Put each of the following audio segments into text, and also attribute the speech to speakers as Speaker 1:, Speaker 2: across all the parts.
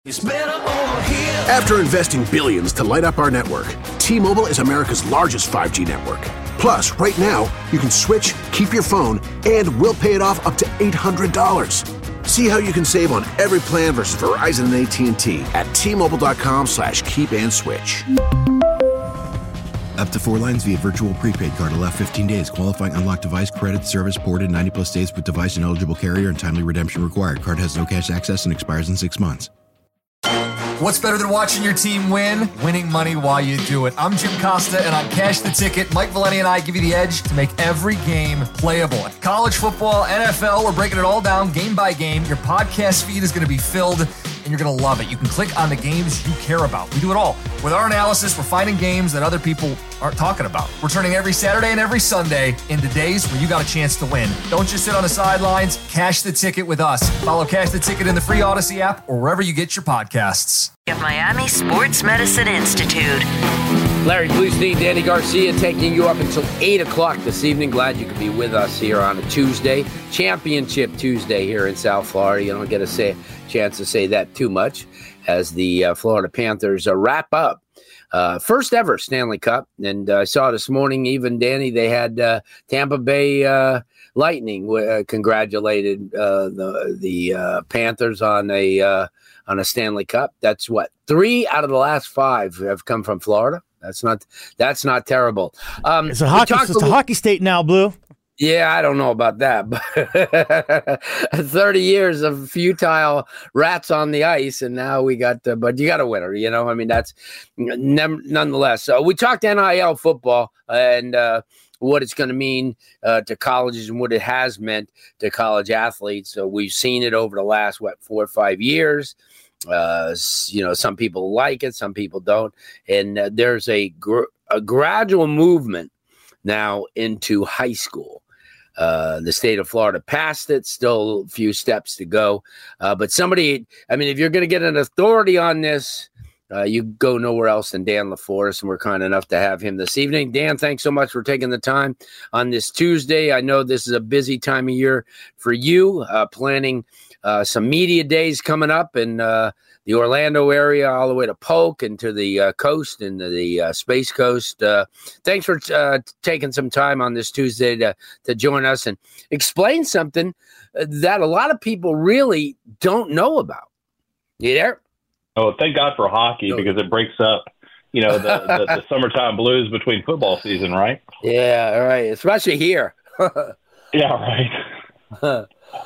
Speaker 1: After investing billions to light up our network, T-Mobile is America's largest 5G network. Plus, right now, you can switch, keep your phone, and we'll pay it off up to $800. See how you can save on every plan versus Verizon and AT&T at T-Mobile.com/keep-and-switch.
Speaker 2: Up to 4 lines via virtual prepaid card. Allow 15 days. Qualifying unlocked device credit service ported 90-plus days with device and eligible carrier and timely redemption required. Card has no cash access and expires in 6 months.
Speaker 3: What's better than watching your team win? Winning money while you do it. I'm Jim Costa, and on Cash the Ticket, Mike Valenti and I give you the edge to make every game playable. College football, NFL, we're breaking it all down game by game. Your podcast feed is going to be filled, and you're going to love it. You can click on the games you care about. We do it all. With our analysis, we're finding games that other people aren't talking about. We're turning every Saturday and every Sunday into days where you got a chance to win. Don't just sit on the sidelines. Cash the Ticket with us. Follow Cash the Ticket in the free Odyssey app or wherever you get your podcasts.
Speaker 4: Of Miami Sports Medicine Institute.
Speaker 5: Larry Bluestein, Danny Garcia taking you up until 8 o'clock this evening. Glad you could be with us here on a Tuesday. Championship Tuesday here in South Florida. You don't get a chance to say that too much as the Florida Panthers wrap up. First ever Stanley Cup. And I saw this morning, even Danny, they had Tampa Bay Lightning congratulated the Panthers on a Stanley Cup. That's what 3 out of the last 5 have come from Florida. That's not terrible.
Speaker 6: It's a hockey state now, Blue.
Speaker 5: Yeah, I don't know about that, but 30 years of futile rats on the ice, and now we got. But you got a winner, you know. I mean, that's nonetheless. We talked NIL football and what it's going to mean to colleges and what it has meant to college athletes. So we've seen it over the last 4 or 5 years. Some people like it, some people don't, and there's a gradual movement now into high school. The state of Florida passed it, still a few steps to go. But if you're going to get an authority on this, you go nowhere else than Dan LaForest, and we're kind enough to have him this evening. Dan, thanks so much for taking the time on this Tuesday. I know this is a busy time of year for you, planning some media days coming up in the Orlando area, all the way to Polk and to the coast and the Space Coast. Thanks for taking some time on this Tuesday to join us and explain something that a lot of people really don't know about. You there?
Speaker 7: Oh, thank God for hockey because it breaks up, the summertime blues between football season, right?
Speaker 5: Yeah, right. Especially here.
Speaker 7: Yeah, right.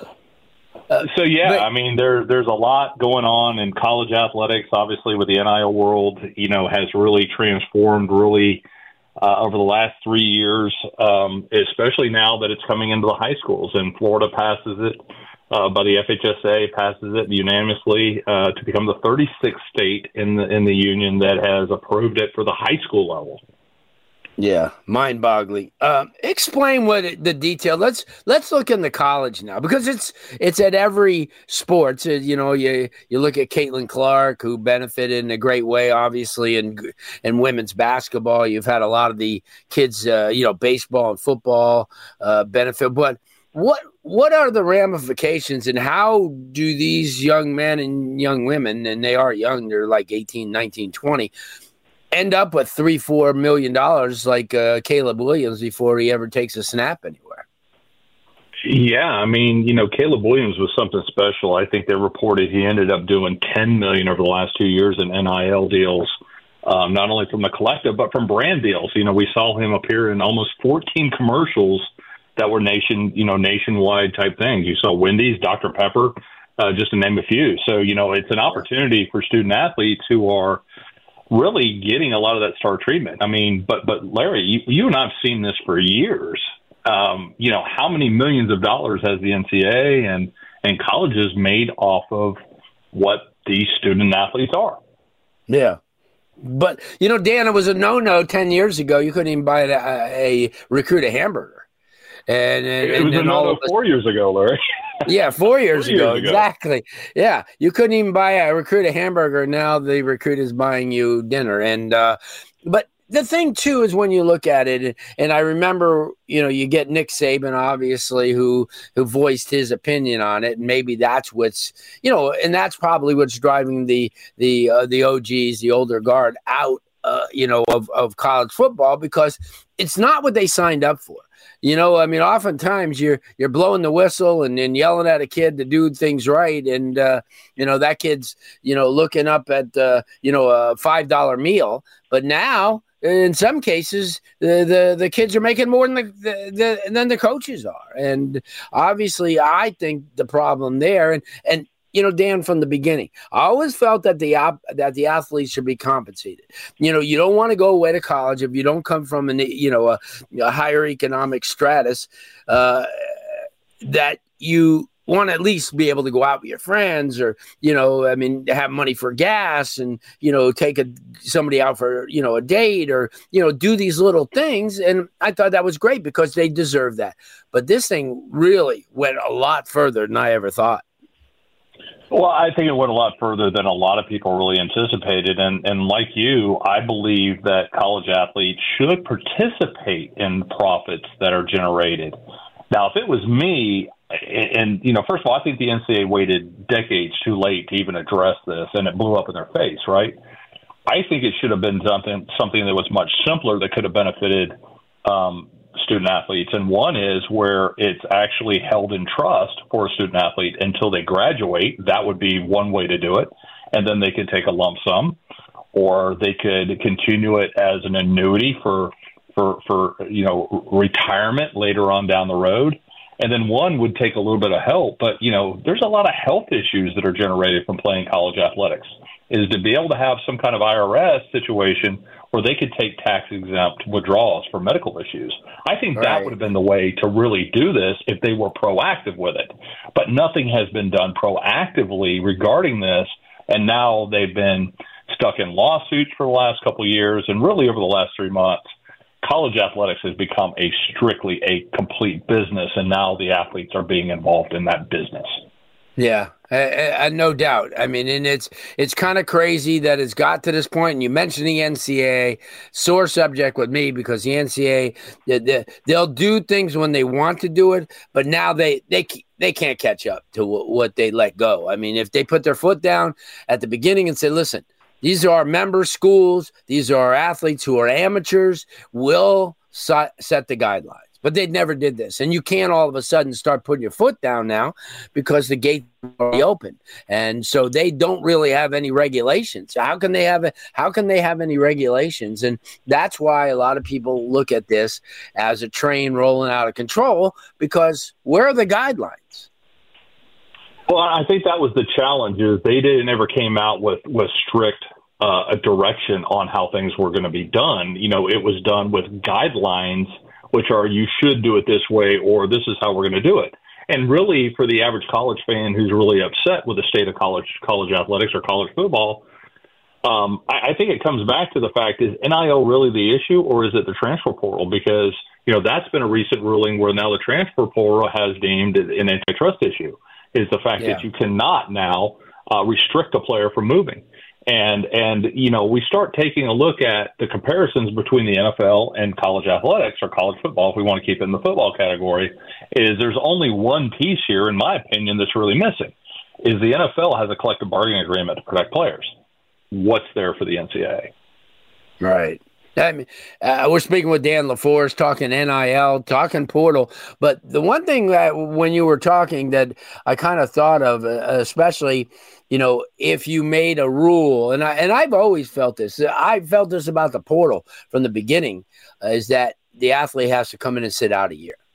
Speaker 7: There's a lot going on in college athletics. Obviously, with the NIL world, has really transformed over the last 3 years, especially now that it's coming into the high schools. And Florida passes it by the FHSA, passes it unanimously to become the 36th state in the union that has approved it for the high school level.
Speaker 5: Yeah, mind-boggling. Explain what the detail. Let's look in the college now because it's at every sport. So, you look at Caitlin Clark, who benefited in a great way, obviously, in women's basketball. You've had a lot of the kids, baseball and football benefit. But what are the ramifications, and how do these young men and young women, and they are young, they're like 18, 19, 20, end up with $3-4 million like Caleb Williams before he ever takes a snap anywhere?
Speaker 7: Yeah, Caleb Williams was something special. I think they reported he ended up doing $10 million over the last 2 years in NIL deals, not only from the collective but from brand deals. We saw him appear in almost 14 commercials that were nationwide type things. You saw Wendy's, Dr. Pepper, just to name a few. So it's an opportunity for student athletes who are really getting a lot of that star treatment. But Larry, you and I have seen this for years. How many millions of dollars has the NCAA and colleges made off of what these student athletes are?
Speaker 5: Yeah. But, Dan, it was a no-no 10 years ago. You couldn't even buy a recruit a hamburger. And
Speaker 7: it was a no-no 4 years ago, Larry.
Speaker 5: Yeah, 4 years ago. Exactly. Yeah, you couldn't even buy a recruit a hamburger. Now the recruit is buying you dinner. And but the thing, too, is when you look at it, and I remember, you get Nick Saban, obviously, who voiced his opinion on it, and maybe that's what's, and that's probably what's driving the OGs, the older guard, out, of college football, because it's not what they signed up for. Oftentimes you're blowing the whistle and yelling at a kid to do things right, and that kid's looking up at a $5 meal, but now, in some cases, the kids are making more than the coaches are, and obviously, I think the problem there, and Dan, from the beginning, I always felt that the athletes should be compensated. You don't want to go away to college if you don't come from a higher economic stratus, that you want to at least be able to go out with your friends, or have money for gas, and take somebody out for a date, or do these little things. And I thought that was great because they deserve that. But this thing really went a lot further than I ever thought.
Speaker 7: Well, I think it went a lot further than a lot of people really anticipated. And like you, I believe that college athletes should participate in profits that are generated. Now, if it was me, and, first of all, I think the NCAA waited decades too late to even address this, and it blew up in their face, right? I think it should have been something that was much simpler that could have benefited student athletes. And one is where it's actually held in trust for a student athlete until they graduate. That would be one way to do it. And then they could take a lump sum, or they could continue it as an annuity for retirement later on down the road. And then one would take a little bit of help. But, there's a lot of health issues that are generated from playing college athletics, is to be able to have some kind of IRS situation where they could take tax-exempt withdrawals for medical issues. I think that would have been the way to really do this if they were proactive with it. But nothing has been done proactively regarding this, and now they've been stuck in lawsuits for the last couple of years, and really over the last 3 months, college athletics has become strictly a complete business, and now the athletes are being involved in that business.
Speaker 5: Yeah, no doubt. I mean, and it's kind of crazy that it's got to this point. And you mentioned the NCAA, sore subject with me, because the NCAA, they'll do things when they want to do it, but now they can't catch up to what they let go. I mean, if they put their foot down at the beginning and say, listen, these are our member schools, these are our athletes who are amateurs, we'll set the guidelines. But they never did this. And you can't all of a sudden start putting your foot down now, because the gates are already open. And so they don't really have any regulations. How can they have any regulations? And that's why a lot of people look at this as a train rolling out of control, because where are the guidelines?
Speaker 7: Well, I think that was the challenge, is they never came out with strict a direction on how things were going to be done. It was done with guidelines, which are, you should do it this way, or this is how we're going to do it. And really, for the average college fan who's really upset with the state of college athletics or college football, I think it comes back to the fact, is NIL really the issue, or is it the transfer portal? Because, that's been a recent ruling where now the transfer portal has deemed an antitrust issue, is the fact that you cannot now restrict a player from moving. And we start taking a look at the comparisons between the NFL and college athletics, or college football, if we want to keep it in the football category, is there's only one piece here, in my opinion, that's really missing, is the NFL has a collective bargaining agreement to protect players. What's there for the NCAA?
Speaker 5: Right. I mean, we're speaking with Dan LaForce, talking NIL, talking portal. But the one thing that when you were talking that I kind of thought of, especially, if you made a rule, and I've always felt this. I felt this about the portal from the beginning, is that the athlete has to come in and sit out a year.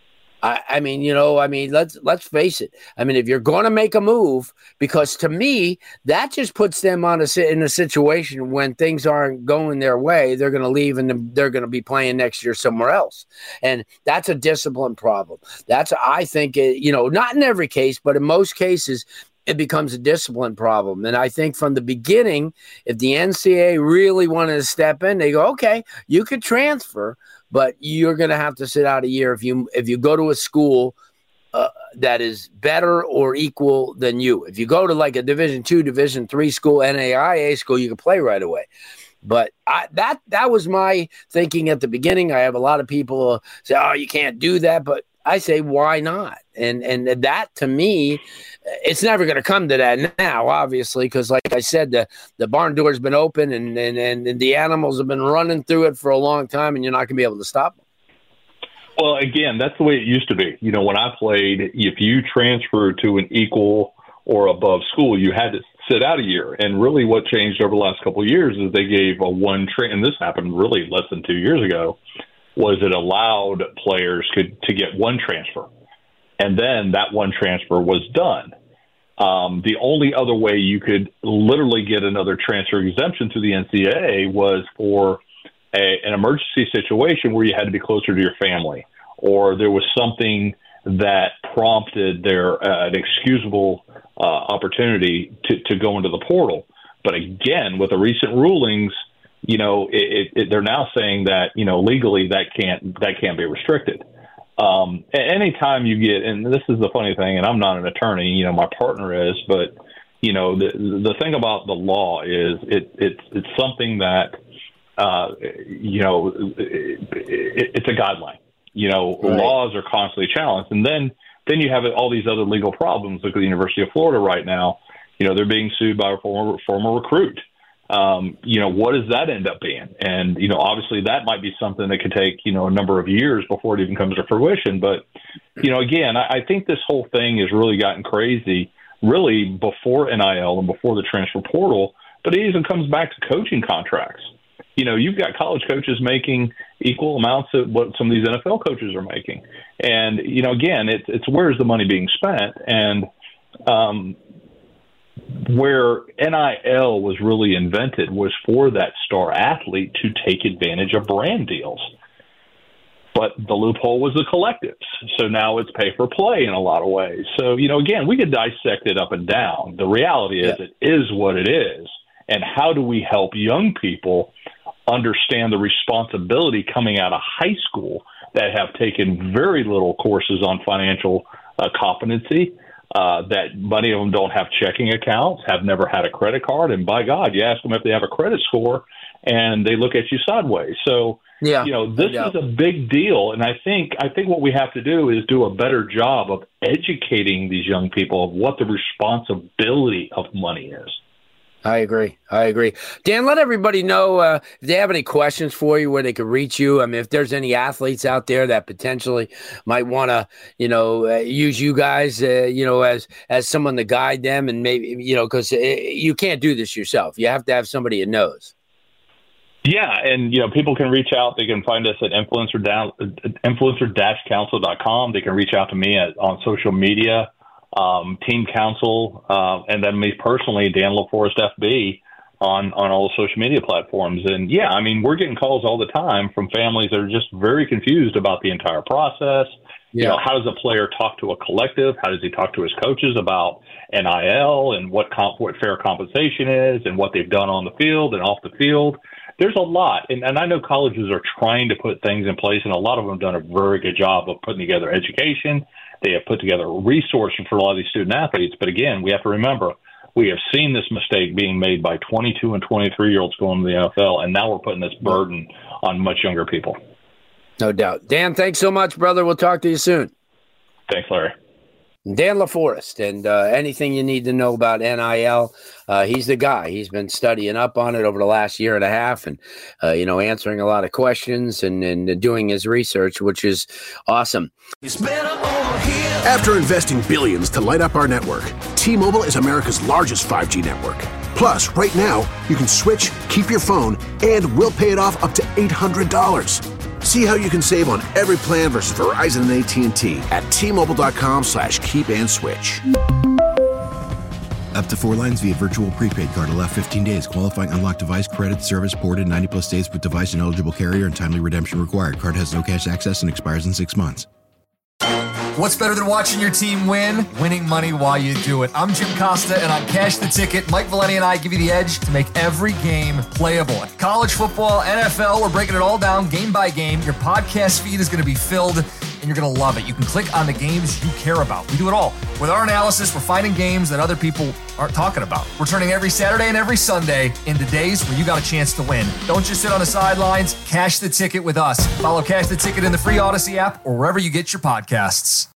Speaker 5: Let's face it. I mean, if you're going to make a move, because to me, that just puts them in a situation when things aren't going their way, they're going to leave and they're going to be playing next year somewhere else. And that's a discipline problem. I think, not in every case, but in most cases, it becomes a discipline problem. And I think from the beginning, if the NCAA really wanted to step in, they go, okay, you could transfer, but you're going to have to sit out a year if you go to a school that is better or equal than you. If you go to like a Division II, Division III school, NAIA school, you can play right away. But that was my thinking at the beginning. I have a lot of people say, oh, you can't do that. But I say, why not? And that, to me, it's never going to come to that now, obviously, because like I said, the barn door's been open and the animals have been running through it for a long time, and you're not going to be able to stop them.
Speaker 7: Well, again, that's the way it used to be. You know, when I played, if you transferred to an equal or above school, you had to sit out a year. And really what changed over the last couple of years is they gave and this happened really less than 2 years ago, was it allowed players to get one transfer. And then that one transfer was done. The only other way you could literally get another transfer exemption to the NCAA was for an emergency situation where you had to be closer to your family, or there was something that prompted an excusable opportunity to go into the portal. But again, with the recent rulings, you know, they're now saying that, you know, legally that can't be restricted. Anytime you get, and this is the funny thing, and I'm not an attorney, you know, my partner is, but you know, the thing about the law is it's something that, you know, it's a guideline. You know, right. Laws are constantly challenged, and then you have all these other legal problems. Look at the University of Florida right now. You know, they're being sued by a former recruit. You know, what does that end up being? And, you know, obviously that might be something that could take, you know, a number of years before it even comes to fruition. But, you know, again, I think this whole thing has really gotten crazy, really before NIL and before the transfer portal. But it even comes back to coaching contracts. You know, you've got college coaches making equal amounts of what some of these NFL coaches are making. And, you know, again, it's where's the money being spent? And, where NIL was really invented was for that star athlete to take advantage of brand deals. But the loophole was the collectives. So now it's pay for play in a lot of ways. So, you know, again, we could dissect it up and down. The reality is It is what it is. And how do we help young people understand the responsibility coming out of high school that have taken very little courses on financial competency, that many of them don't have checking accounts, have never had a credit card, and by God, you ask them if they have a credit score, and they look at you sideways. So, you know, this is a big deal, and I think what we have to do is do a better job of educating these young people of what the responsibility of money is.
Speaker 5: I agree. Dan, let everybody know if they have any questions for you, where they can reach you. I mean, if there's any athletes out there that potentially might want to, you know, use you guys, you know, as someone to guide them, and maybe, you know, because you can't do this yourself. You have to have somebody who knows.
Speaker 7: Yeah, and, you know, people can reach out. They can find us at influencer-council.com. They can reach out to me on social media. Team Council, and then me personally, Dan LaForest FB, on all the social media platforms. And yeah, I mean, we're getting calls all the time from families that are just very confused about the entire process. Yeah. You know, how does a player talk to a collective? How does he talk to his coaches about NIL and what fair compensation is and what they've done on the field and off the field? There's a lot. And I know colleges are trying to put things in place, and a lot of them have done a very good job of putting together education. They have put together resources for a lot of these student athletes. But again, we have to remember, we have seen this mistake being made by 22 and 23-year-olds going to the NFL, and now we're putting this burden on much younger people.
Speaker 5: No doubt. Dan, thanks so much, brother. We'll talk to you soon.
Speaker 7: Thanks, Larry.
Speaker 5: Dan LaForest, and anything you need to know about NIL, he's the guy. He's been studying up on it over the last year and a half, and you know, answering a lot of questions and doing his research, which is awesome.
Speaker 1: After investing billions to light up our network, T-Mobile is America's largest 5G network. Plus, right now, you can switch, keep your phone, and we'll pay it off up to $800. See how you can save on every plan versus Verizon and AT&T at T-Mobile.com/keep-and-switch.
Speaker 2: Up to 4 lines via virtual prepaid card. Allow 15 days. Qualifying unlocked device credit service ported 90-plus days with device and eligible carrier and timely redemption required. Card has no cash access and expires in 6 months.
Speaker 3: What's better than watching your team win? Winning money while you do it. I'm Jim Costa, and on Cash the Ticket, Mike Valeni and I give you the edge to make every game playable. College football, NFL, we're breaking it all down game by game. Your podcast feed is going to be filled, and you're going to love it. You can click on the games you care about. We do it all With our analysis, we're finding games that other people aren't talking about. We're turning every Saturday and every Sunday into days where you got a chance to win. Don't just sit on the sidelines. Cash the ticket with us. Follow Cash the Ticket in the free Odyssey app or wherever you get your podcasts.